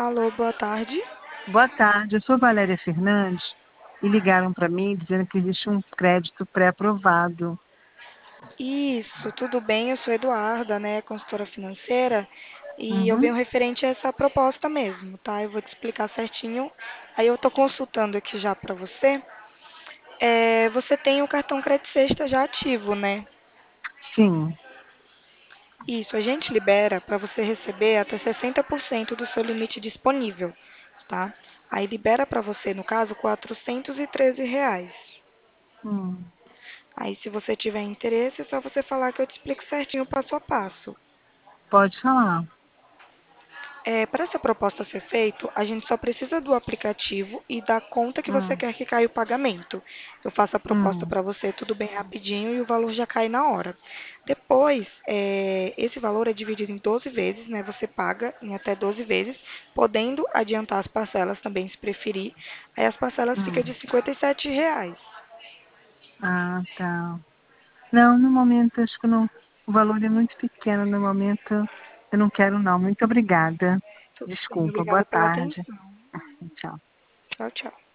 Alô, boa tarde. Boa tarde, eu sou Valéria Fernandes e ligaram para mim dizendo que existe um crédito pré-aprovado. Isso, tudo bem? Eu sou Eduarda, né, consultora financeira, e eu Uhum, venho referente a essa proposta mesmo, tá? Eu vou te explicar certinho. Aí eu tô consultando aqui já para você. Você tem o cartão Crédito Sexta já ativo, né? sim. Isso, a gente libera para você receber até 60% do seu limite disponível, tá? Aí libera para você, no caso, R$ 413. Hum, Aí, se você tiver interesse, é só você falar que eu te explico certinho passo a passo. pode falar. Para essa proposta ser feita, a gente só precisa do aplicativo e da conta que você Hum, quer que caia o pagamento. Eu faço a proposta hum, para você tudo bem rapidinho e o valor já cai na hora. Depois, esse valor é dividido em 12 vezes, né? Você paga em até 12 vezes, podendo adiantar as parcelas também, se preferir. Aí as parcelas ficam de hum. R$ 57. Ah, tá. Não, no momento acho que não, o valor é muito pequeno. No momento eu não quero não. Muito obrigada. Tudo bem, Desculpa, boa obrigada pela tarde. atenção. Tchau. Tchau, tchau.